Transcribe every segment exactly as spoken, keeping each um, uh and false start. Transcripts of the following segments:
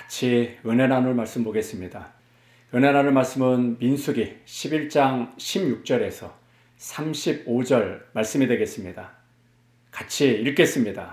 같이 은혜 나눌 말씀 보겠습니다. 은혜 나눌 말씀은 민수기 십일 장 십육 절에서 삼십오 절 말씀이 되겠습니다. 같이 읽겠습니다.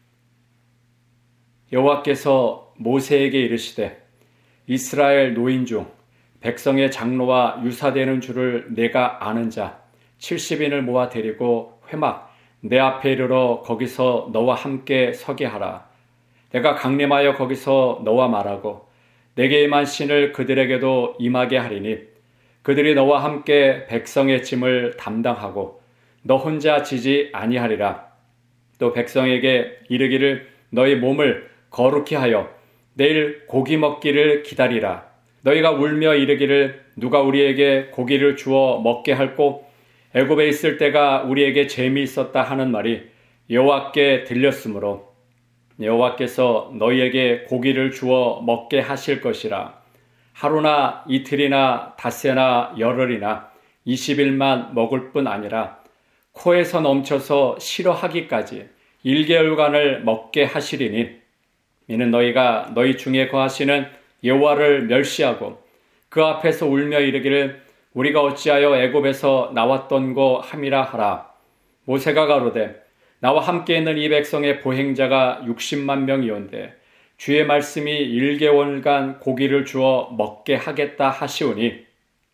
여호와께서 모세에게 이르시되 이스라엘 노인 중 백성의 장로와 유사되는 줄을 내가 아는 자 칠십 인을 모아 데리고 회막 내 앞에 이르러 거기서 너와 함께 서게 하라. 내가 강림하여 거기서 너와 말하고 내게 임한 신을 그들에게도 임하게 하리니 그들이 너와 함께 백성의 짐을 담당하고 너 혼자 지지 아니하리라. 또 백성에게 이르기를 너희 몸을 거룩히 하여 내일 고기 먹기를 기다리라. 너희가 울며 이르기를 누가 우리에게 고기를 주어 먹게 할꼬 애굽에 있을 때가 우리에게 재미있었다 하는 말이 여호와께 들렸으므로 여호와께서 너희에게 고기를 주어 먹게 하실 것이라. 하루나 이틀이나 닷새나 열흘이나 이십 일만 먹을 뿐 아니라 코에서 넘쳐서 싫어하기까지 일 개월간을 먹게 하시리니 이는 너희가 너희 중에 거하시는 여호와를 멸시하고 그 앞에서 울며 이르기를 우리가 어찌하여 애굽에서 나왔던고 함이라 하라. 모세가 가로되 나와 함께 있는 이 백성의 보행자가 육십만 명이온데 주의 말씀이 일 개월간 고기를 주어 먹게 하겠다 하시오니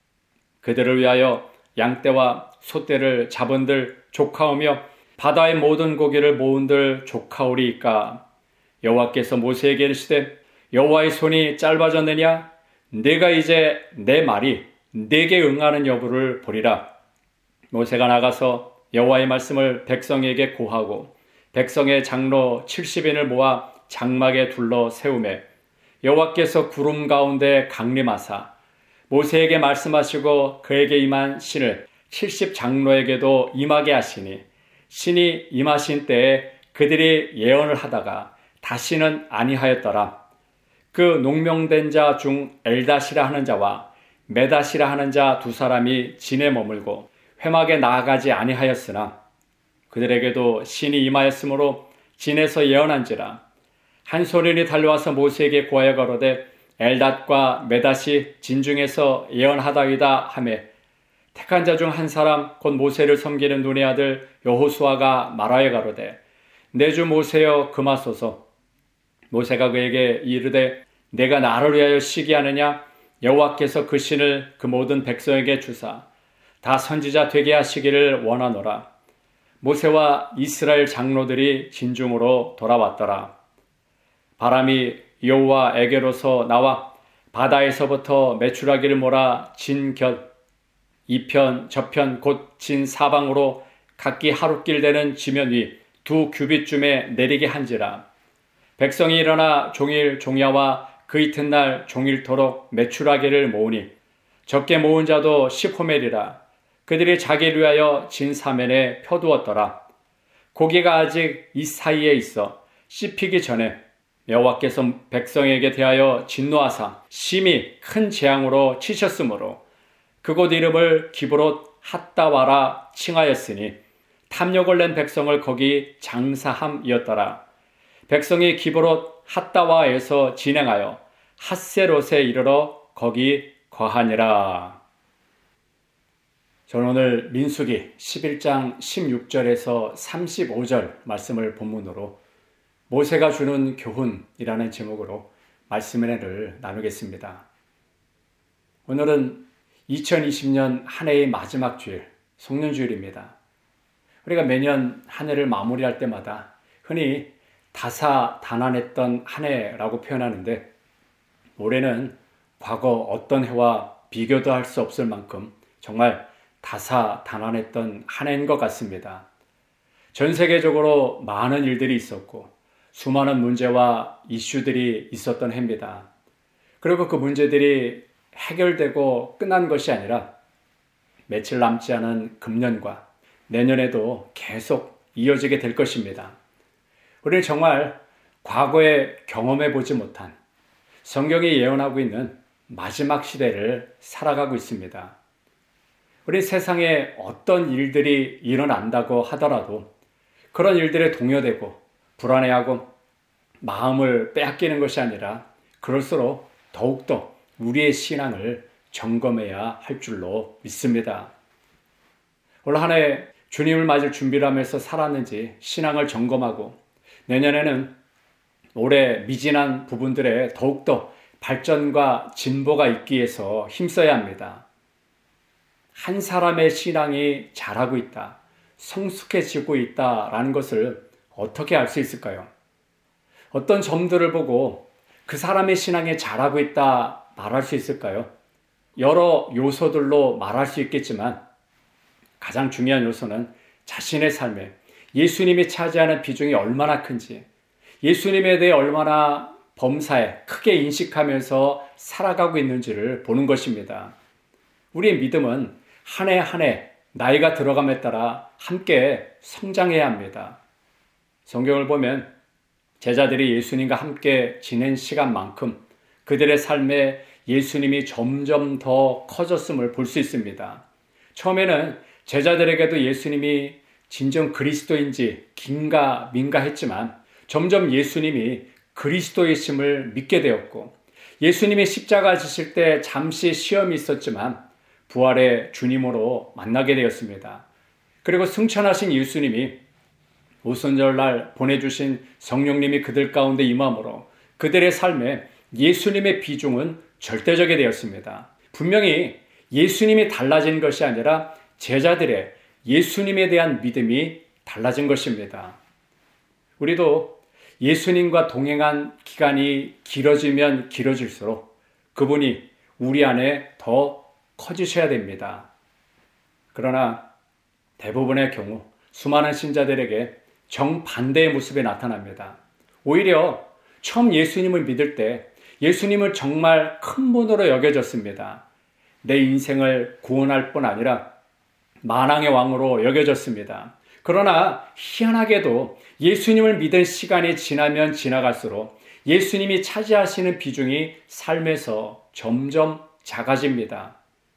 그들을 위하여 양떼와 소떼를 잡은들 조카오며 바다의 모든 고기를 모은들 조카오리이까. 여호와께서 모세에게 이르시되 여호와의 손이 짧아졌느냐? 내가 이제 내 말이 내게 응하는 여부를 보리라. 모세가 나가서 여호와의 말씀을 백성에게 고하고 백성의 장로 칠십 인을 모아 장막에 둘러 세우매 여호와께서 구름 가운데 강림하사 모세에게 말씀하시고 그에게 임한 신을 칠십 장로에게도 임하게 하시니 신이 임하신 때에 그들이 예언을 하다가 다시는 아니하였더라. 그 농명된 자 중 엘닷이라 하는 자와 메닷이라 하는 자 두 사람이 진에 머물고 회막에 나아가지 아니하였으나 그들에게도 신이 임하였으므로 진에서 예언한지라. 한 소년이 달려와서 모세에게 고하여 가로되 엘닷과 메닷이 진중에서 예언하다이다 하매 택한 자 중 한 사람 곧 모세를 섬기는 눈의 아들 여호수아가 말하여 가로되 내 주 모세여 금하소서. 모세가 그에게 이르되 내가 나를 위하여 시기하느냐? 여호와께서 그 신을 그 모든 백성에게 주사 다 선지자 되게 하시기를 원하노라. 모세와 이스라엘 장로들이 진중으로 돌아왔더라. 바람이 여호와에게로서 나와 바다에서부터 메추라기를 몰아 진곁 이편 저편 곧 진 사방으로 각기 하루길 되는 지면 위 두 규빗쯤에 내리게 한지라. 백성이 일어나 종일 종야와 그 이튿날 종일토록 메추라기를 모으니 적게 모은 자도 십 호멜이라. 그들이 자기를 위하여 진 사면에 펴두었더라. 고기가 아직 이 사이에 있어 씹히기 전에 여호와께서 백성에게 대하여 진노하사 심히 큰 재앙으로 치셨으므로 그곳 이름을 기브롯 핫다와라 칭하였으니 탐욕을 낸 백성을 거기 장사함이었더라. 백성이 기브롯 핫다와에서 진행하여 핫세롯에 이르러 거기 거하니라. 저는 오늘 민수기 십일 장 십육 절에서 삼십오 절 말씀을 본문으로 모세가 주는 교훈이라는 제목으로 말씀을 나누겠습니다. 오늘은 이천이십 년 한 해의 마지막 주일, 송년주일입니다. 우리가 매년 한 해를 마무리할 때마다 흔히 다사다난했던 한 해라고 표현하는데 올해는 과거 어떤 해와 비교도 할 수 없을 만큼 정말 다사다난했던 한 해인 것 같습니다. 전 세계적으로 많은 일들이 있었고 수많은 문제와 이슈들이 있었던 해입니다. 그리고 그 문제들이 해결되고 끝난 것이 아니라 며칠 남지 않은 금년과 내년에도 계속 이어지게 될 것입니다. 우리는 정말 과거에 경험해 보지 못한 성경이 예언하고 있는 마지막 시대를 살아가고 있습니다. 우리 세상에 어떤 일들이 일어난다고 하더라도 그런 일들에 동요되고 불안해하고 마음을 빼앗기는 것이 아니라 그럴수록 더욱더 우리의 신앙을 점검해야 할 줄로 믿습니다. 올 한 해 주님을 맞을 준비를 하면서 살았는지 신앙을 점검하고 내년에는 올해 미진한 부분들에 더욱더 발전과 진보가 있기 위해서 힘써야 합니다. 한 사람의 신앙이 자라고 있다, 성숙해지고 있다라는 것을 어떻게 알 수 있을까요? 어떤 점들을 보고 그 사람의 신앙이 자라고 있다 말할 수 있을까요? 여러 요소들로 말할 수 있겠지만 가장 중요한 요소는 자신의 삶에 예수님이 차지하는 비중이 얼마나 큰지, 예수님에 대해 얼마나 범사에 크게 인식하면서 살아가고 있는지를 보는 것입니다. 우리의 믿음은 한 해 한 해 나이가 들어감에 따라 함께 성장해야 합니다. 성경을 보면 제자들이 예수님과 함께 지낸 시간만큼 그들의 삶에 예수님이 점점 더 커졌음을 볼 수 있습니다. 처음에는 제자들에게도 예수님이 진정 그리스도인지 긴가 민가 했지만 점점 예수님이 그리스도이심을 믿게 되었고, 예수님이 십자가 지실 때 잠시 시험이 있었지만 부활의 주님으로 만나게 되었습니다. 그리고 승천하신 예수님이 오순절날 보내주신 성령님이 그들 가운데 임함으로 그들의 삶에 예수님의 비중은 절대적이 되었습니다. 분명히 예수님이 달라진 것이 아니라 제자들의 예수님에 대한 믿음이 달라진 것입니다. 우리도 예수님과 동행한 기간이 길어지면 길어질수록 그분이 우리 안에 더 커지셔야 됩니다. 그러나 대부분의 경우 수많은 신자들에게 정반대의 모습이 나타납니다. 오히려 처음 예수님을 믿을 때 예수님을 정말 큰 분으로 여겨졌습니다. 내 인생을 구원할 뿐 아니라 만왕의 왕으로 여겨졌습니다. 그러나 희한하게도 예수님을 믿은 시간이 지나면 지나갈수록 예수님이 차지하시는 비중이 삶에서 점점 작아집니다.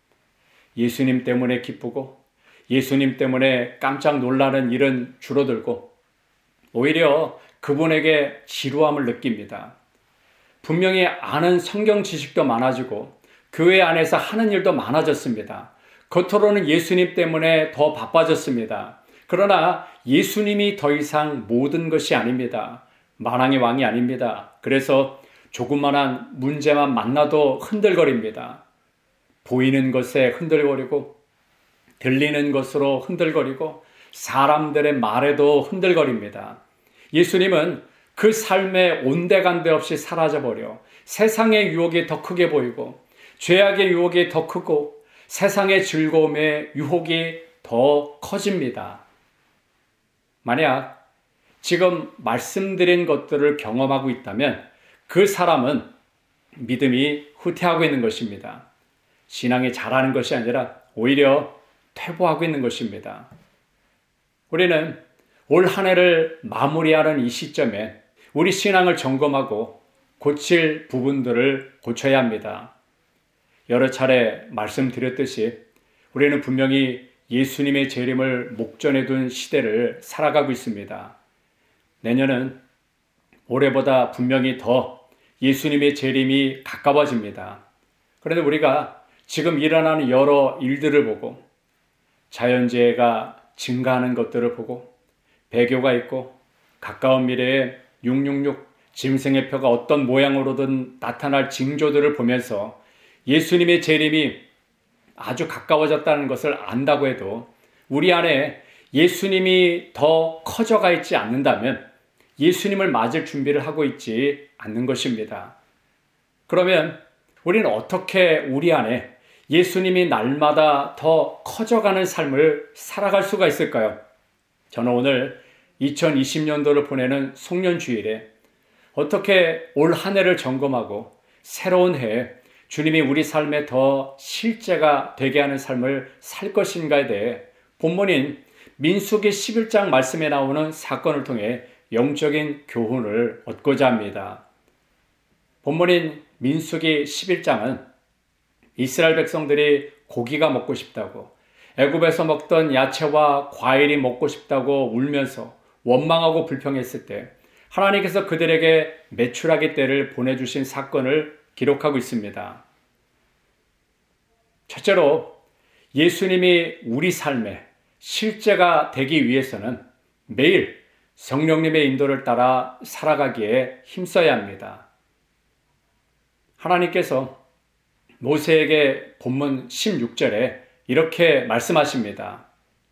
예수님 때문에 기쁘고 예수님 때문에 깜짝 놀라는 일은 줄어들고 오히려 그분에게 지루함을 느낍니다. 분명히 아는 성경 지식도 많아지고 교회 안에서 하는 일도 많아졌습니다. 겉으로는 예수님 때문에 더 바빠졌습니다. 그러나 예수님이 더 이상 모든 것이 아닙니다. 만왕의 왕이 아닙니다. 그래서 조그만한 문제만 만나도 흔들거립니다. 보이는 것에 흔들거리고 들리는 것으로 흔들거리고 사람들의 말에도 흔들거립니다. 예수님은 그 삶에 온데간데 없이 사라져버려 세상의 유혹이 더 크게 보이고 죄악의 유혹이 더 크고 세상의 즐거움의 유혹이 더 커집니다. 만약 지금 말씀드린 것들을 경험하고 있다면 그 사람은 믿음이 후퇴하고 있는 것입니다. 신앙이 자라는 것이 아니라 오히려 퇴보하고 있는 것입니다. 우리는 올 한 해를 마무리하는 이 시점에 우리 신앙을 점검하고 고칠 부분들을 고쳐야 합니다. 여러 차례 말씀드렸듯이 우리는 분명히 예수님의 재림을 목전에 둔 시대를 살아가고 있습니다. 내년은 올해보다 분명히 더 예수님의 재림이 가까워집니다. 그런데 우리가 지금 일어나는 여러 일들을 보고 자연재해가 증가하는 것들을 보고 배교가 있고 가까운 미래에 육육육 짐승의 표가 어떤 모양으로든 나타날 징조들을 보면서 예수님의 재림이 아주 가까워졌다는 것을 안다고 해도 우리 안에 예수님이 더 커져가 있지 않는다면 예수님을 맞을 준비를 하고 있지 않는 것입니다. 그러면 우리는 어떻게 우리 안에 예수님이 날마다 더 커져가는 삶을 살아갈 수가 있을까요? 저는 오늘 이천이십 년도를 보내는 송년주일에 어떻게 올 한 해를 점검하고 새로운 해에 주님이 우리 삶에 더 실제가 되게 하는 삶을 살 것인가에 대해 본문인 민수기 십일 장 말씀에 나오는 사건을 통해 영적인 교훈을 얻고자 합니다. 본문인 민수기 십일 장은 이스라엘 백성들이 고기가 먹고 싶다고, 애굽에서 먹던 야채와 과일이 먹고 싶다고 울면서 원망하고 불평했을 때 하나님께서 그들에게 메추라기 떼를 보내주신 사건을 기록하고 있습니다. 첫째로 예수님이 우리 삶의 실제가 되기 위해서는 매일 성령님의 인도를 따라 살아가기에 힘써야 합니다. 하나님께서 모세에게 본문 십육 절에 이렇게 말씀하십니다.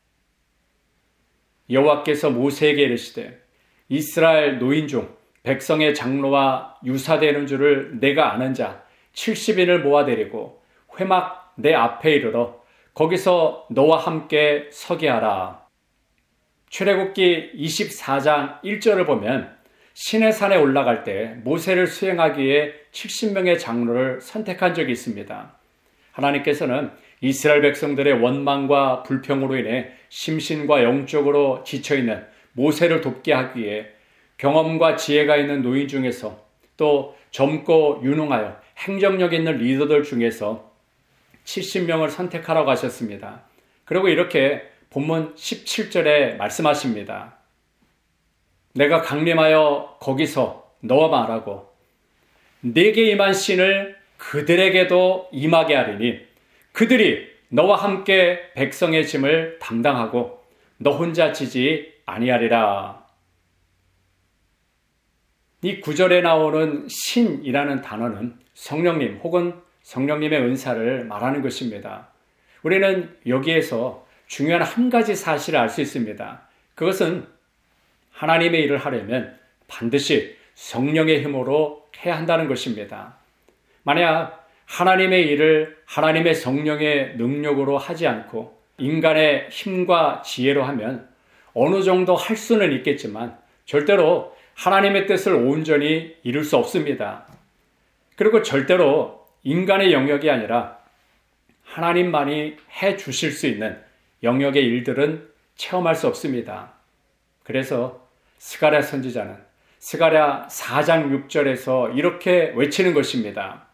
여호와께서 모세에게 이르시되 이스라엘 노인 중 백성의 장로와 유사되는 줄을 내가 아는 자 칠십 인을 모아 데리고 회막 내 앞에 이르러 거기서 너와 함께 서게 하라. 출애굽기 이십사 장 일 절을 보면 시내산에 올라갈 때 모세를 수행하기에 칠십 명의 장로를 선택한 적이 있습니다. 하나님께서는 이스라엘 백성들의 원망과 불평으로 인해 심신과 영적으로 지쳐있는 모세를 돕게 하기 위해 경험과 지혜가 있는 노인 중에서 또 젊고 유능하여 행정력 있는 리더들 중에서 칠십 명을 선택하라고 하셨습니다. 그리고 이렇게 본문 십칠 절에 말씀하십니다. 내가 강림하여 거기서 너와 말하고 네게 임한 신을 그들에게도 임하게 하리니 그들이 너와 함께 백성의 짐을 담당하고 너 혼자 지지 아니하리라. 이 구절에 나오는 신이라는 단어는 성령님 혹은 성령님의 은사를 말하는 것입니다. 우리는 여기에서 중요한 한 가지 사실을 알 수 있습니다. 그것은 하나님의 일을 하려면 반드시 성령의 힘으로 해야 한다는 것입니다. 만약 하나님의 일을 하나님의 성령의 능력으로 하지 않고 인간의 힘과 지혜로 하면 어느 정도 할 수는 있겠지만 절대로 하나님의 뜻을 온전히 이룰 수 없습니다. 그리고 절대로 인간의 영역이 아니라 하나님만이 해 주실 수 있는 영역의 일들은 체험할 수 없습니다. 그래서 스가랴 선지자는 스가랴 사 장 육 절에서 이렇게 외치는 것입니다.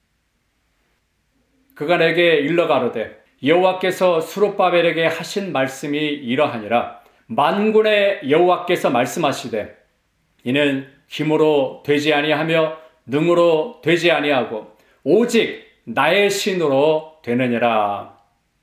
그가 내게 일러 가로되 여호와께서 스룹바벨에게 하신 말씀이 이러하니라. 만군의 여호와께서 말씀하시되 이는 힘으로 되지 아니하며 능으로 되지 아니하고 오직 나의 신으로 되느니라.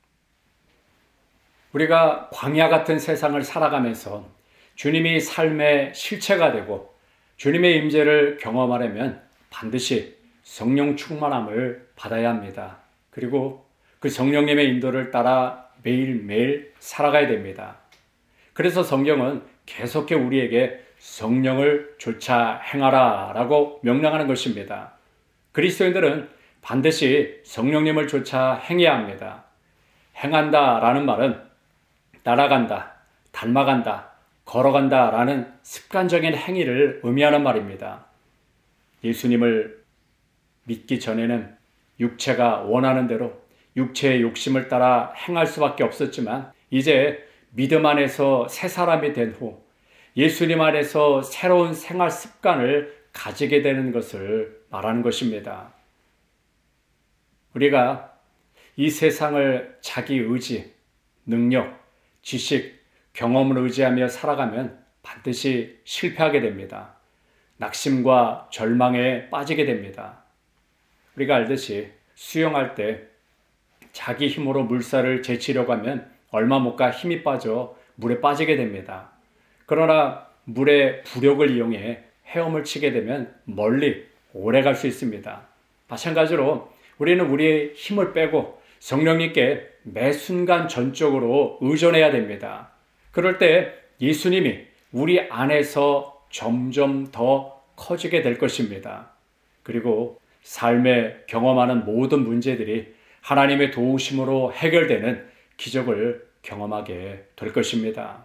우리가 광야 같은 세상을 살아가면서 주님이 삶의 실체가 되고 주님의 임재를 경험하려면 반드시 성령 충만함을 받아야 합니다. 그리고 그 성령님의 인도를 따라 매일매일 살아가야 됩니다. 그래서 성경은 계속해 우리에게 성령을 좇아 행하라 라고 명령하는 것입니다. 그리스도인들은 반드시 성령님을 좇아 행해야 합니다. 행한다 라는 말은 따라간다, 닮아간다, 걸어간다 라는 습관적인 행위를 의미하는 말입니다. 예수님을 믿기 전에는 육체가 원하는 대로 육체의 욕심을 따라 행할 수밖에 없었지만 이제 믿음 안에서 새 사람이 된 후 예수님 안에서 새로운 생활 습관을 가지게 되는 것을 말하는 것입니다. 우리가 이 세상을 자기 의지, 능력, 지식, 경험을 의지하며 살아가면 반드시 실패하게 됩니다. 낙심과 절망에 빠지게 됩니다. 우리가 알듯이 수영할 때 자기 힘으로 물살을 제치려고 하면 얼마 못 가 힘이 빠져 물에 빠지게 됩니다. 그러나 물의 부력을 이용해 헤엄을 치게 되면 멀리 오래 갈 수 있습니다. 마찬가지로 우리는 우리의 힘을 빼고 성령님께 매 순간 전적으로 의존해야 됩니다. 그럴 때 예수님이 우리 안에서 점점 더 커지게 될 것입니다. 그리고 삶에 경험하는 모든 문제들이 하나님의 도우심으로 해결되는 기적을 경험하게 될 것입니다.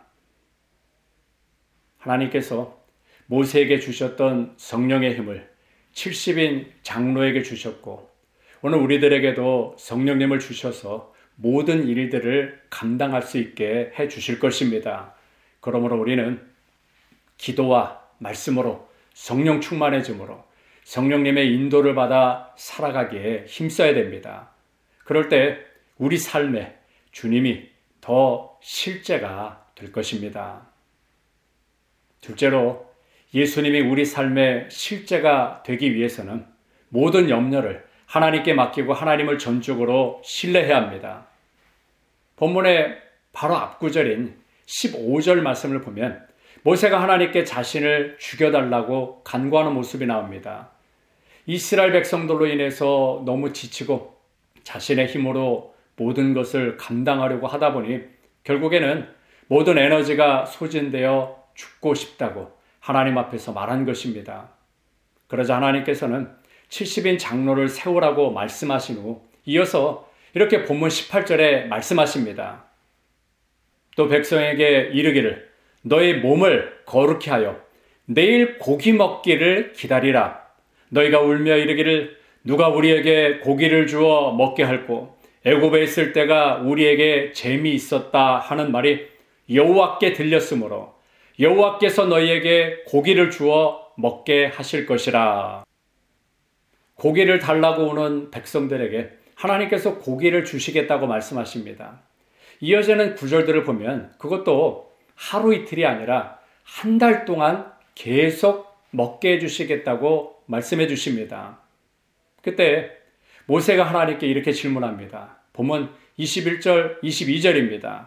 하나님께서 모세에게 주셨던 성령의 힘을 칠십 인 장로에게 주셨고 오늘 우리들에게도 성령님을 주셔서 모든 일들을 감당할 수 있게 해 주실 것입니다. 그러므로 우리는 기도와 말씀으로 성령 충만해짐으로 성령님의 인도를 받아 살아가기에 힘써야 됩니다. 그럴 때 우리 삶에 주님이 더 실제가 될 것입니다. 둘째로 예수님이 우리 삶의 실제가 되기 위해서는 모든 염려를 하나님께 맡기고 하나님을 전적으로 신뢰해야 합니다. 본문의 바로 앞구절인 십오 절 말씀을 보면 모세가 하나님께 자신을 죽여달라고 간구하는 모습이 나옵니다. 이스라엘 백성들로 인해서 너무 지치고 자신의 힘으로 모든 것을 감당하려고 하다 보니 결국에는 모든 에너지가 소진되어 죽고 싶다고 하나님 앞에서 말한 것입니다. 그러자 하나님께서는 칠십 인 장로를 세우라고 말씀하신 후 이어서 이렇게 본문 십팔 절에 말씀하십니다. 또 백성에게 이르기를 너희 몸을 거룩히 하여 내일 고기 먹기를 기다리라. 너희가 울며 이르기를 누가 우리에게 고기를 주어 먹게 할꼬 애굽에 있을 때가 우리에게 재미있었다 하는 말이 여호와께 들렸으므로 여호와께서 너희에게 고기를 주어 먹게 하실 것이라. 고기를 달라고 오는 백성들에게 하나님께서 고기를 주시겠다고 말씀하십니다. 이어지는 구절들을 보면 그것도 하루 이틀이 아니라 한 달 동안 계속 먹게 해주시겠다고 말씀해 주십니다. 그때 모세가 하나님께 이렇게 질문합니다. 본문 이십일 절, 이십이 절입니다.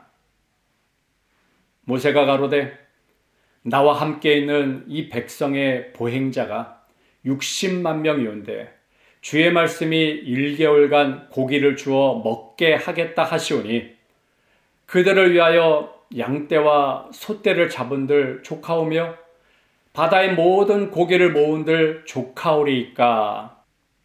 모세가 가로되 나와 함께 있는 이 백성의 보행자가 육십만 명이온데 주의 말씀이 일 개월간 고기를 주어 먹게 하겠다 하시오니 그들을 위하여 양떼와 소떼를 잡은들 조카오며 바다의 모든 고기를 모은들 조카오리이까.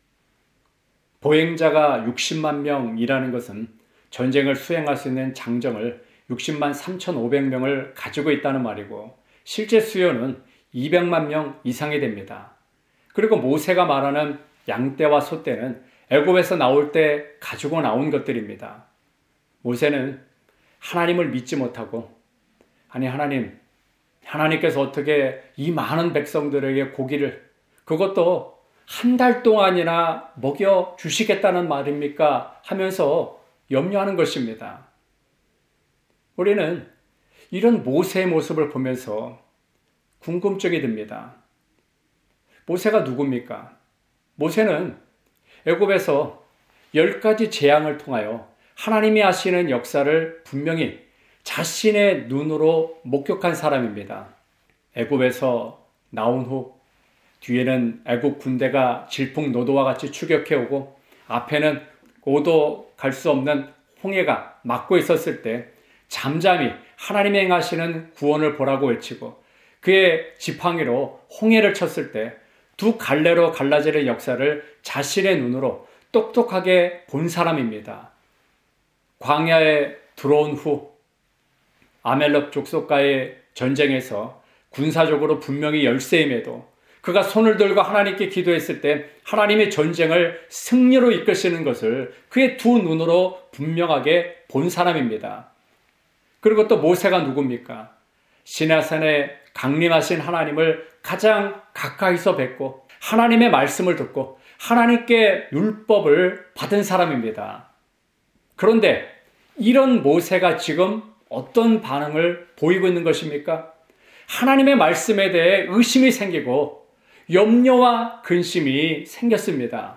보행자가 육십만 명이라는 것은 전쟁을 수행할 수 있는 장정을 육십만 삼천오백 명을 가지고 있다는 말이고 실제 수요는 이백만 명 이상이 됩니다. 그리고 모세가 말하는 양떼와 소떼는 애굽에서 나올 때 가지고 나온 것들입니다. 모세는 하나님을 믿지 못하고 아니 하나님, 하나님께서 어떻게 이 많은 백성들에게 고기를 그것도 한 달 동안이나 먹여 주시겠다는 말입니까? 하면서 염려하는 것입니다. 우리는 이런 모세의 모습을 보면서 궁금증이 듭니다. 모세가 누굽니까? 모세는 애굽에서 열 가지 재앙을 통하여 하나님이 하시는 역사를 분명히 자신의 눈으로 목격한 사람입니다. 애굽에서 나온 후 뒤에는 애굽 군대가 질풍노도와 같이 추격해오고 앞에는 오도 갈 수 없는 홍해가 막고 있었을 때 잠잠히 하나님이 행하시는 구원을 보라고 외치고 그의 지팡이로 홍해를 쳤을 때 두 갈래로 갈라지는 역사를 자신의 눈으로 똑똑하게 본 사람입니다. 광야에 들어온 후 아멜렉 족속과의 전쟁에서 군사적으로 분명히 열세임에도 그가 손을 들고 하나님께 기도했을 때 하나님의 전쟁을 승리로 이끄시는 것을 그의 두 눈으로 분명하게 본 사람입니다. 그리고 또 모세가 누굽니까? 시내산에 강림하신 하나님을 가장 가까이서 뵙고 하나님의 말씀을 듣고 하나님께 율법을 받은 사람입니다. 그런데 이런 모세가 지금 어떤 반응을 보이고 있는 것입니까? 하나님의 말씀에 대해 의심이 생기고 염려와 근심이 생겼습니다.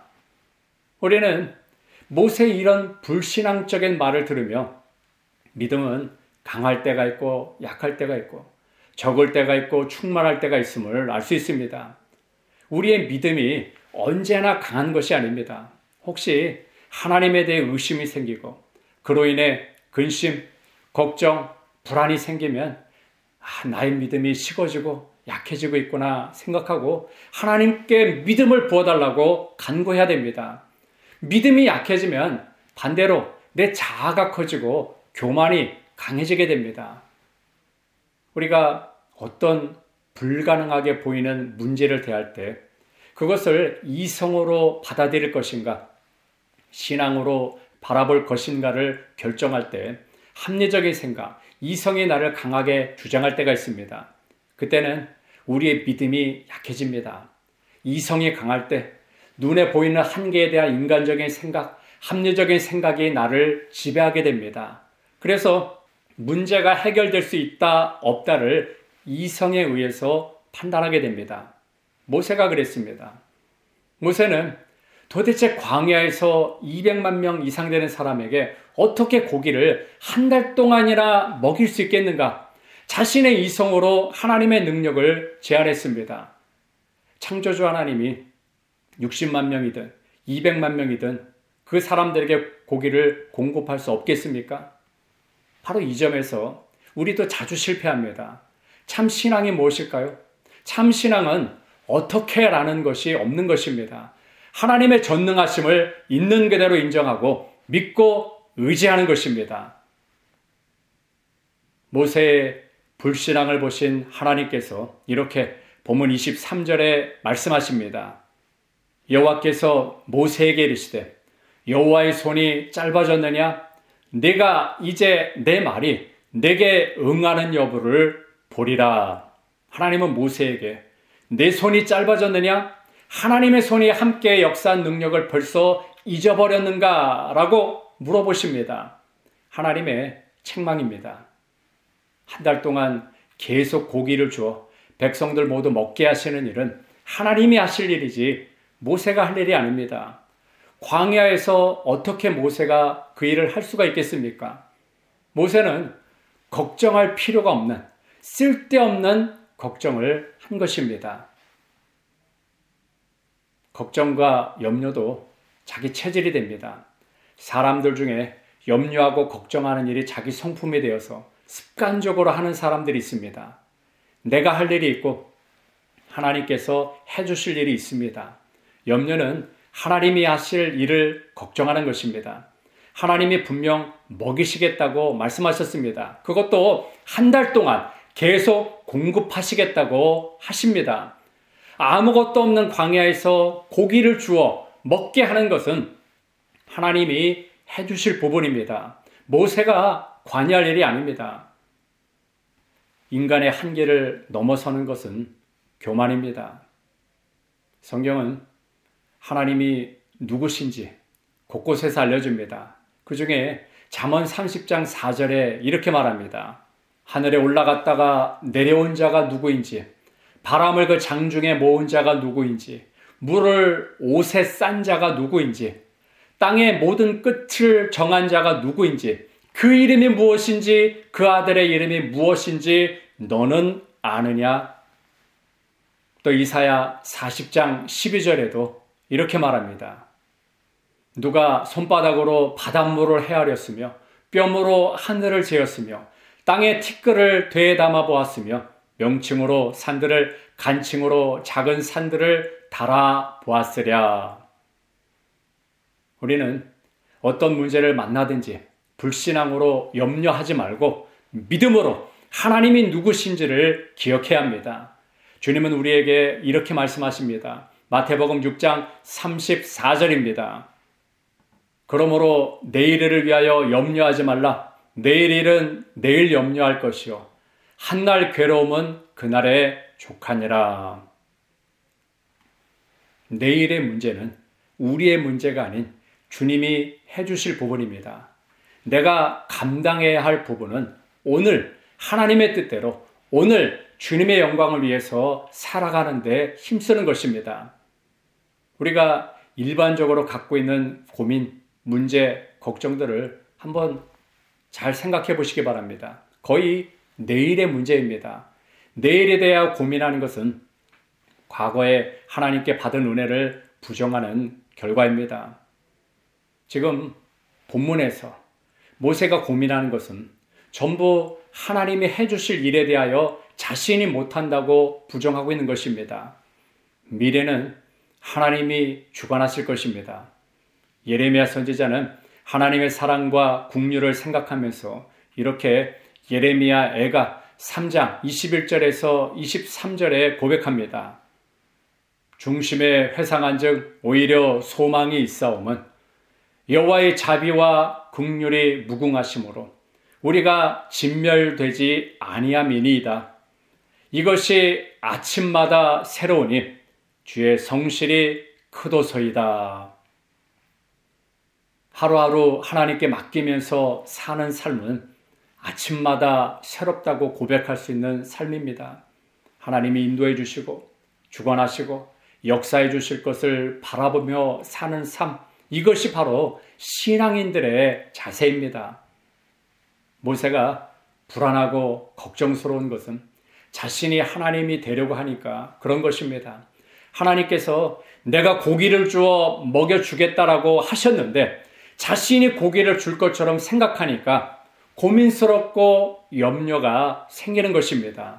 우리는 모세의 이런 불신앙적인 말을 들으며 믿음은 강할 때가 있고 약할 때가 있고 적을 때가 있고 충만할 때가 있음을 알 수 있습니다. 우리의 믿음이 언제나 강한 것이 아닙니다. 혹시 하나님에 대해 의심이 생기고 그로 인해 근심, 걱정, 불안이 생기면 아, 나의 믿음이 식어지고 약해지고 있구나 생각하고 하나님께 믿음을 부어달라고 간구해야 됩니다. 믿음이 약해지면 반대로 내 자아가 커지고 교만이 강해지게 됩니다. 우리가 어떤 불가능하게 보이는 문제를 대할 때 그것을 이성으로 받아들일 것인가, 신앙으로 바라볼 것인가를 결정할 때 합리적인 생각, 이성이 나를 강하게 주장할 때가 있습니다. 그때는 우리의 믿음이 약해집니다. 이성이 강할 때 눈에 보이는 한계에 대한 인간적인 생각, 합리적인 생각이 나를 지배하게 됩니다. 그래서 문제가 해결될 수 있다, 없다를 이성에 의해서 판단하게 됩니다. 모세가 그랬습니다. 모세는 도대체 광야에서 이백만 명 이상 되는 사람에게 어떻게 고기를 한 달 동안이나 먹일 수 있겠는가? 자신의 이성으로 하나님의 능력을 제안했습니다. 창조주 하나님이 육십만 명이든 이백만 명이든 그 사람들에게 고기를 공급할 수 없겠습니까? 바로 이 점에서 우리도 자주 실패합니다. 참 신앙이 무엇일까요? 참 신앙은 어떻게라는 것이 없는 것입니다. 하나님의 전능하심을 있는 그대로 인정하고 믿고 의지하는 것입니다. 모세의 불신앙을 보신 하나님께서 이렇게 본문 이십삼 절에 말씀하십니다. 여호와께서 모세에게 이르시되 여호와의 손이 짧아졌느냐? 내가 이제 내 말이 내게 응하는 여부를 보리라. 하나님은 모세에게 내 손이 짧아졌느냐? 하나님의 손이 함께 역사한 능력을 벌써 잊어버렸는가? 라고 물어보십니다. 하나님의 책망입니다. 한 달 동안 계속 고기를 주어 백성들 모두 먹게 하시는 일은 하나님이 하실 일이지 모세가 할 일이 아닙니다. 광야에서 어떻게 모세가 그 일을 할 수가 있겠습니까? 모세는 걱정할 필요가 없는 쓸데없는 걱정을 한 것입니다. 걱정과 염려도 자기 체질이 됩니다. 사람들 중에 염려하고 걱정하는 일이 자기 성품이 되어서 습관적으로 하는 사람들이 있습니다. 내가 할 일이 있고 하나님께서 해주실 일이 있습니다. 염려는 하나님이 하실 일을 걱정하는 것입니다. 하나님이 분명 먹이시겠다고 말씀하셨습니다. 그것도 한 달 동안 계속 공급하시겠다고 하십니다. 아무것도 없는 광야에서 고기를 주어 먹게 하는 것은 하나님이 해주실 부분입니다. 모세가 관여할 일이 아닙니다. 인간의 한계를 넘어서는 것은 교만입니다. 성경은 하나님이 누구신지 곳곳에서 알려줍니다. 그 중에 잠언 삼십 장 사 절에 이렇게 말합니다. 하늘에 올라갔다가 내려온 자가 누구인지, 바람을 그 장중에 모은 자가 누구인지, 물을 옷에 싼 자가 누구인지, 땅의 모든 끝을 정한 자가 누구인지, 그 이름이 무엇인지, 그 아들의 이름이 무엇인지 너는 아느냐? 또 이사야 사십 장 십이 절에도 이렇게 말합니다. 누가 손바닥으로 바닷물을 헤아렸으며 뼘으로 하늘을 재었으며 땅의 티끌을 되에 담아 보았으며 명칭으로 산들을 간칭으로 작은 산들을 달아 보았으랴. 우리는 어떤 문제를 만나든지 불신앙으로 염려하지 말고 믿음으로 하나님이 누구신지를 기억해야 합니다. 주님은 우리에게 이렇게 말씀하십니다. 마태복음 육 장 삼십사 절입니다. 그러므로 내일 일을 위하여 염려하지 말라. 내일 일은 내일 염려할 것이요 한날 괴로움은 그날에 족하니라. 내일의 문제는 우리의 문제가 아닌 주님이 해주실 부분입니다. 내가 감당해야 할 부분은 오늘 하나님의 뜻대로 오늘 주님의 영광을 위해서 살아가는 데 힘쓰는 것입니다. 우리가 일반적으로 갖고 있는 고민, 문제, 걱정들을 한번 잘 생각해 보시기 바랍니다. 거의 내일의 문제입니다. 내일에 대하여 고민하는 것은 과거에 하나님께 받은 은혜를 부정하는 결과입니다. 지금 본문에서 모세가 고민하는 것은 전부 하나님이 해주실 일에 대하여 자신이 못한다고 부정하고 있는 것입니다. 미래는 하나님이 주관하실 것입니다. 예레미야 선지자는 하나님의 사랑과 긍휼을 생각하면서 이렇게 예레미야 애가 삼 장 이십일 절에서 이십삼 절에 고백합니다. 중심에 회상한 즉 오히려 소망이 있사옴은 여호와의 자비와 긍휼이 무궁하심으로 우리가 진멸되지 아니함이니이다. 이것이 아침마다 새로우니 주의 성실이 크도소이다. 하루하루 하나님께 맡기면서 사는 삶은 아침마다 새롭다고 고백할 수 있는 삶입니다. 하나님이 인도해 주시고 주관하시고 역사해 주실 것을 바라보며 사는 삶, 이것이 바로 신앙인들의 자세입니다. 모세가 불안하고 걱정스러운 것은 자신이 하나님이 되려고 하니까 그런 것입니다. 하나님께서 내가 고기를 주어 먹여주겠다라고 하셨는데 자신이 고기를 줄 것처럼 생각하니까 고민스럽고 염려가 생기는 것입니다.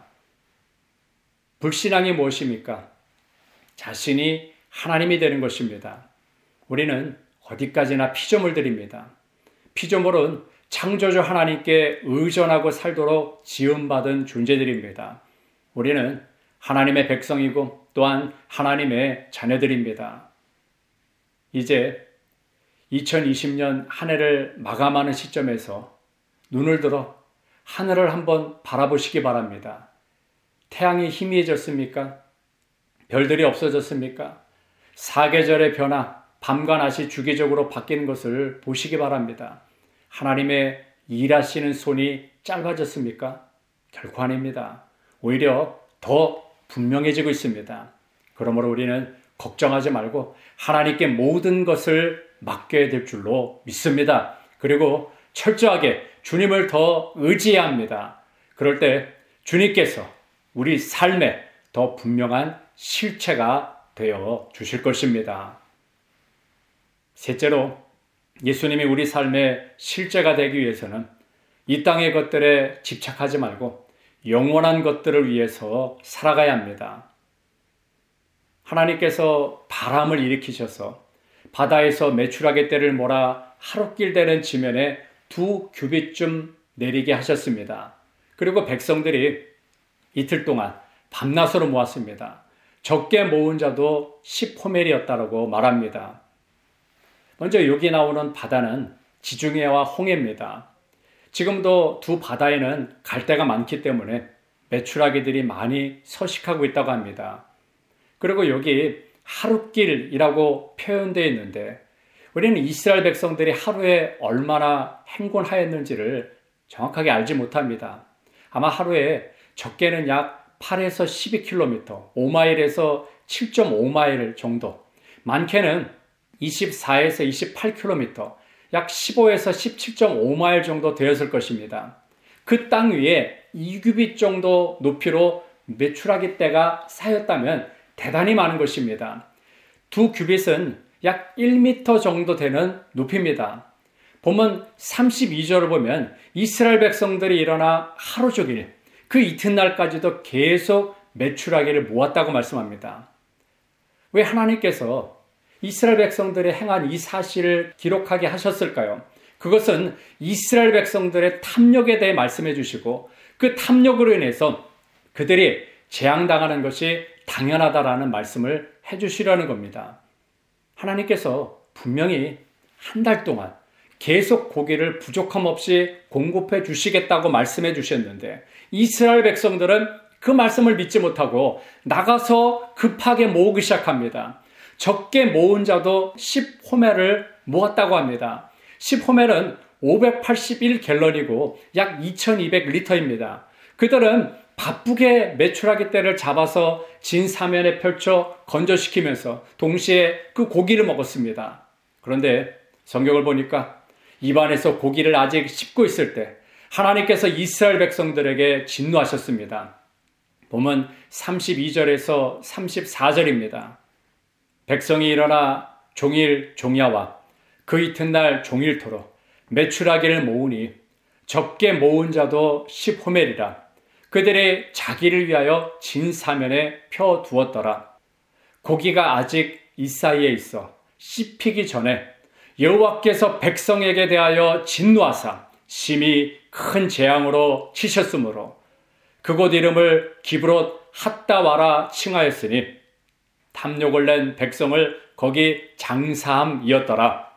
불신앙이 무엇입니까? 자신이 하나님이 되는 것입니다. 우리는 어디까지나 피조물 들입니다. 피조물은 창조주 하나님께 의존하고 살도록 지음받은 존재들입니다. 우리는 하나님의 백성이고 또한 하나님의 자녀들입니다. 이제 이천이십 년 한 해를 마감하는 시점에서 눈을 들어 하늘을 한번 바라보시기 바랍니다. 태양이 희미해졌습니까? 별들이 없어졌습니까? 사계절의 변화, 밤과 낮이 주기적으로 바뀌는 것을 보시기 바랍니다. 하나님의 일하시는 손이 짧아졌습니까? 결코 아닙니다. 오히려 더 분명해지고 있습니다. 그러므로 우리는 걱정하지 말고 하나님께 모든 것을 맡겨야 될 줄로 믿습니다. 그리고 철저하게 주님을 더 의지해야 합니다. 그럴 때 주님께서 우리 삶에 더 분명한 실체가 되어 주실 것입니다. 셋째로 예수님이 우리 삶의 실제가 되기 위해서는 이 땅의 것들에 집착하지 말고 영원한 것들을 위해서 살아가야 합니다. 하나님께서 바람을 일으키셔서 바다에서 메추라기 떼를 몰아 하룻길 되는 지면에 두 규빗쯤 내리게 하셨습니다. 그리고 백성들이 이틀 동안 밤낮으로 모았습니다. 적게 모은 자도 십 호멜이었다고 말합니다. 먼저 여기 나오는 바다는 지중해와 홍해입니다. 지금도 두 바다에는 갈대가 많기 때문에 메추라기들이 많이 서식하고 있다고 합니다. 그리고 여기 하룻길이라고 표현되어 있는데 우리는 이스라엘 백성들이 하루에 얼마나 행군하였는지를 정확하게 알지 못합니다. 아마 하루에 적게는 약 팔에서 십이 킬로미터, 오 마일에서 칠 점 오 마일 정도, 많게는 이십사에서 이십팔 킬로미터, 약 십오에서 십칠 점 오 마일 정도 되었을 것입니다. 그 땅 위에 이 규빗 정도 높이로 메추라기 떼가 쌓였다면 대단히 많은 것입니다. 두 규빗은 약 일 미터 정도 되는 높이입니다. 본문 삼십이 절을 보면 이스라엘 백성들이 일어나 하루 종일 그 이튿날까지도 계속 메추라기를 모았다고 말씀합니다. 왜 하나님께서 이스라엘 백성들이 행한 이 사실을 기록하게 하셨을까요? 그것은 이스라엘 백성들의 탐욕에 대해 말씀해 주시고 그 탐욕으로 인해서 그들이 재앙당하는 것이 당연하다라는 말씀을 해 주시려는 겁니다. 하나님께서 분명히 한 달 동안 계속 고기를 부족함 없이 공급해 주시겠다고 말씀해 주셨는데 이스라엘 백성들은 그 말씀을 믿지 못하고 나가서 급하게 모으기 시작합니다. 적게 모은 자도 십 호멜을 모았다고 합니다. 십 호멜은 오백팔십일 갤런이고 약 이천이백 리터입니다. 그들은 바쁘게 메추라기 떼를 잡아서 진 사면에 펼쳐 건조시키면서 동시에 그 고기를 먹었습니다. 그런데 성경을 보니까 입안에서 고기를 아직 씹고 있을 때 하나님께서 이스라엘 백성들에게 진노하셨습니다. 보면 삼십이 절에서 삼십사 절입니다. 백성이 일어나 종일 종야와 그 이튿날 종일토록 메추라기를 모으니 적게 모은 자도 십 호멜이라 그들이 자기를 위하여 진 사면에 펴 두었더라. 고기가 아직 이 사이에 있어 씹히기 전에 여호와께서 백성에게 대하여 진노하사 심히 큰 재앙으로 치셨으므로 그곳 이름을 기브롯 핫다와라 칭하였으니 탐욕을 낸 백성을 거기 장사함이었더라.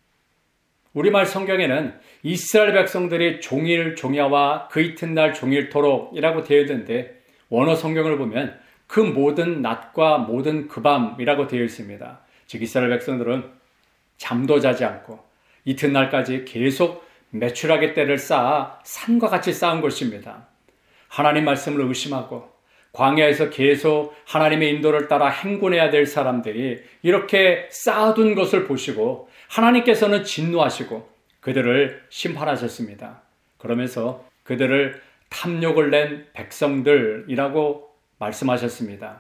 우리말 성경에는 이스라엘 백성들이 종일 종야와 그 이튿날 종일토록이라고 되어 있는데 원어 성경을 보면 그 모든 낮과 모든 그 밤이라고 되어 있습니다. 즉 이스라엘 백성들은 잠도 자지 않고 이튿날까지 계속 메추라기 떼를 쌓아 산과 같이 쌓은 것입니다. 하나님 말씀을 의심하고 광야에서 계속 하나님의 인도를 따라 행군해야 될 사람들이 이렇게 쌓아둔 것을 보시고 하나님께서는 진노하시고 그들을 심판하셨습니다. 그러면서 그들을 탐욕을 낸 백성들이라고 말씀하셨습니다.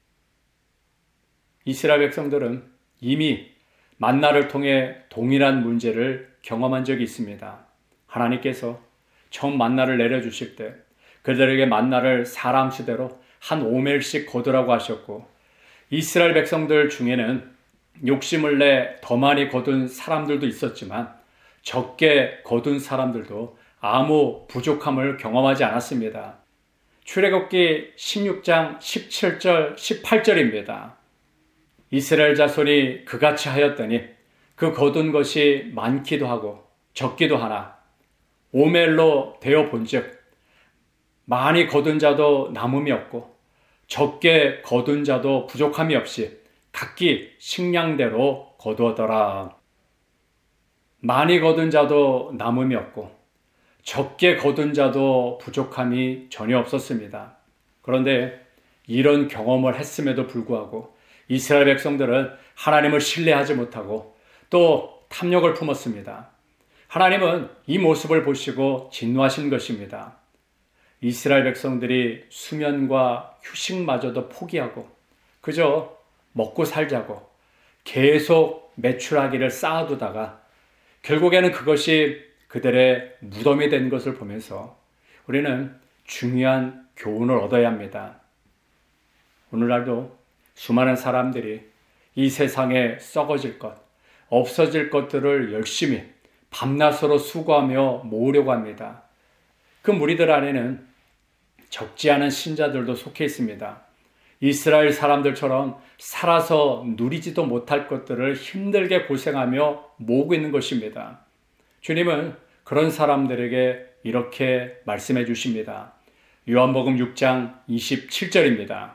이스라엘 백성들은 이미 만나를 통해 동일한 문제를 경험한 적이 있습니다. 하나님께서 처음 만나를 내려주실 때 그들에게 만나를 사람 수대로 한 오멜씩 거두라고 하셨고, 이스라엘 백성들 중에는 욕심을 내 더 많이 거둔 사람들도 있었지만 적게 거둔 사람들도 아무 부족함을 경험하지 않았습니다. 출애굽기 십육 장 십칠 절 십팔 절입니다. 이스라엘 자손이 그같이 하였더니 그 거둔 것이 많기도 하고 적기도 하나 오멜로 되어 본즉 많이 거둔 자도 남음이 없고 적게 거둔 자도 부족함이 없이 각기 식량대로 거두었더라. 많이 거둔 자도 남음이 없고 적게 거둔 자도 부족함이 전혀 없었습니다. 그런데 이런 경험을 했음에도 불구하고 이스라엘 백성들은 하나님을 신뢰하지 못하고 또 탐욕을 품었습니다. 하나님은 이 모습을 보시고 진노하신 것입니다. 이스라엘 백성들이 수면과 휴식마저도 포기하고 그저 먹고 살자고 계속 매출하기를 쌓아두다가 결국에는 그것이 그들의 무덤이 된 것을 보면서 우리는 중요한 교훈을 얻어야 합니다. 오늘날도 수많은 사람들이 이 세상에 썩어질 것, 없어질 것들을 열심히 밤낮으로 수고하며 모으려고 합니다. 그 무리들 안에는 적지 않은 신자들도 속해 있습니다. 이스라엘 사람들처럼 살아서 누리지도 못할 것들을 힘들게 고생하며 모으고 있는 것입니다. 주님은 그런 사람들에게 이렇게 말씀해 주십니다. 요한복음 육 장 이십칠 절입니다.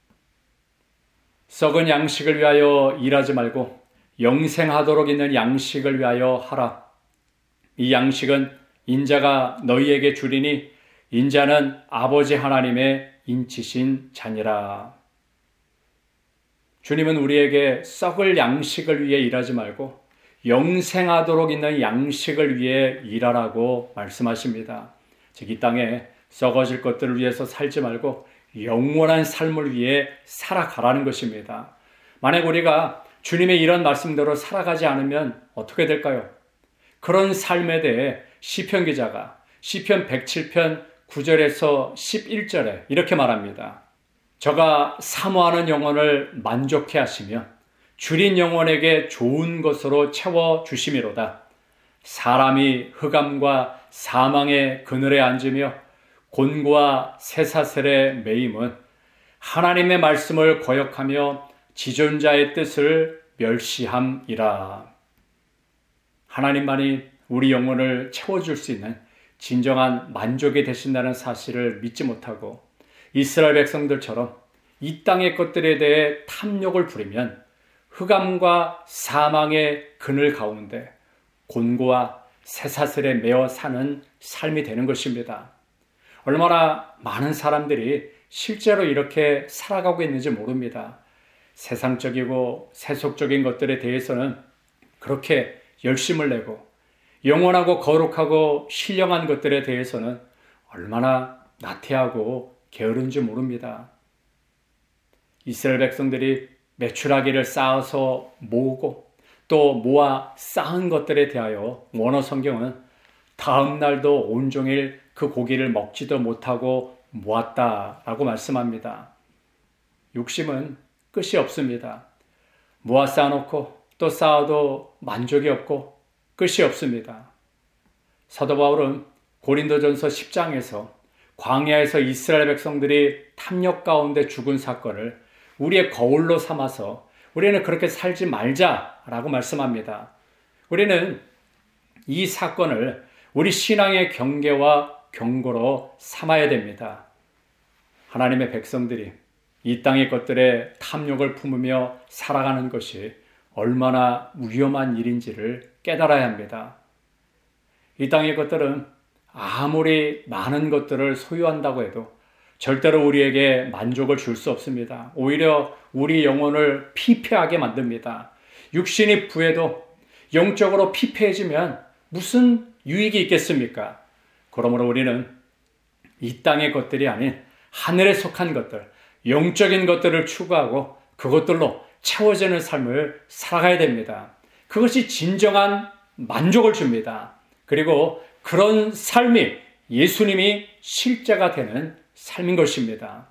썩은 양식을 위하여 일하지 말고 영생하도록 있는 양식을 위하여 하라. 이 양식은 인자가 너희에게 주리니 인자는 아버지 하나님의 인치신 자니라. 주님은 우리에게 썩을 양식을 위해 일하지 말고 영생하도록 있는 양식을 위해 일하라고 말씀하십니다. 즉 이 땅에 썩어질 것들을 위해서 살지 말고 영원한 삶을 위해 살아가라는 것입니다. 만약 우리가 주님의 이런 말씀대로 살아가지 않으면 어떻게 될까요? 그런 삶에 대해 시편 기자가 시편 백칠 편 구 절에서 십일 절에 이렇게 말합니다. 저가 사모하는 영혼을 만족해 하시며 줄인 영혼에게 좋은 것으로 채워 주심이로다. 사람이 흑암과 사망의 그늘에 앉으며 곤고와 쇠사슬에 매임은 하나님의 말씀을 거역하며 지존자의 뜻을 멸시함이라. 하나님만이 우리 영혼을 채워줄 수 있는 진정한 만족이 되신다는 사실을 믿지 못하고 이스라엘 백성들처럼 이 땅의 것들에 대해 탐욕을 부리면 흑암과 사망의 그늘 가운데 곤고와 쇠사슬에 매어 사는 삶이 되는 것입니다. 얼마나 많은 사람들이 실제로 이렇게 살아가고 있는지 모릅니다. 세상적이고 세속적인 것들에 대해서는 그렇게 열심을 내고 영원하고 거룩하고 신령한 것들에 대해서는 얼마나 나태하고 게으른지 모릅니다. 이스라엘 백성들이 매출하기를 쌓아서 모으고 또 모아 쌓은 것들에 대하여 원어 성경은 다음 날도 온종일 그 고기를 먹지도 못하고 모았다라고 말씀합니다. 욕심은 끝이 없습니다. 모아 쌓아놓고 또 쌓아도 만족이 없고 끝이 없습니다. 사도 바울은 고린도전서 십 장에서 광야에서 이스라엘 백성들이 탐욕 가운데 죽은 사건을 우리의 거울로 삼아서 우리는 그렇게 살지 말자라고 말씀합니다. 우리는 이 사건을 우리 신앙의 경계와 경고로 삼아야 됩니다. 하나님의 백성들이 이 땅의 것들에 탐욕을 품으며 살아가는 것이 얼마나 위험한 일인지를 깨달아야 합니다. 이 땅의 것들은 아무리 많은 것들을 소유한다고 해도 절대로 우리에게 만족을 줄 수 없습니다. 오히려 우리 영혼을 피폐하게 만듭니다. 육신이 부해도 영적으로 피폐해지면 무슨 유익이 있겠습니까? 그러므로 우리는 이 땅의 것들이 아닌 하늘에 속한 것들, 영적인 것들을 추구하고 그것들로 채워지는 삶을 살아가야 됩니다. 그것이 진정한 만족을 줍니다. 그리고 그런 삶이 예수님이 실제가 되는 삶인 것입니다.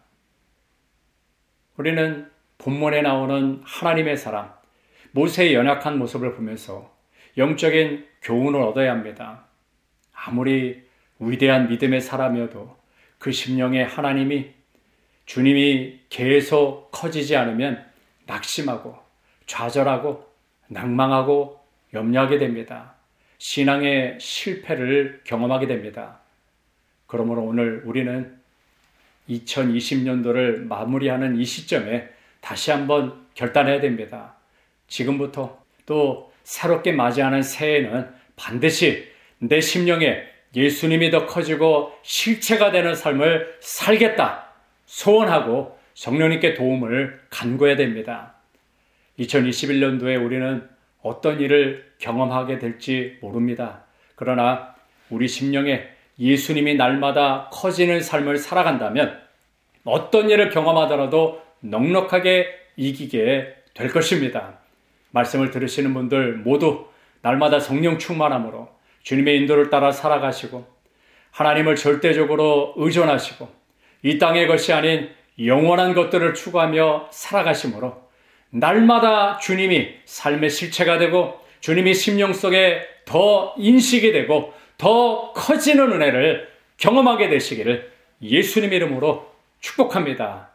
우리는 본문에 나오는 하나님의 사람, 모세의 연약한 모습을 보면서 영적인 교훈을 얻어야 합니다. 아무리 위대한 믿음의 사람이어도 그 심령에 하나님이, 주님이 계속 커지지 않으면 낙심하고 좌절하고 낭망하고 염려하게 됩니다. 신앙의 실패를 경험하게 됩니다. 그러므로 오늘 우리는 이천이십 년도를 마무리하는 이 시점에 다시 한번 결단해야 됩니다. 지금부터 또 새롭게 맞이하는 새해에는 반드시 내 심령에 예수님이 더 커지고 실체가 되는 삶을 살겠다 소원하고 성령님께 도움을 간구해야 됩니다. 이천이십일 년도에 우리는 어떤 일을 경험하게 될지 모릅니다. 그러나 우리 심령에 예수님이 날마다 커지는 삶을 살아간다면 어떤 일을 경험하더라도 넉넉하게 이기게 될 것입니다. 말씀을 들으시는 분들 모두 날마다 성령 충만함으로 주님의 인도를 따라 살아가시고 하나님을 절대적으로 의존하시고 이 땅의 것이 아닌 영원한 것들을 추구하며 살아가심으로 날마다 주님이 삶의 실체가 되고 주님이 심령 속에 더 인식이 되고 더 커지는 은혜를 경험하게 되시기를 예수님 이름으로 축복합니다.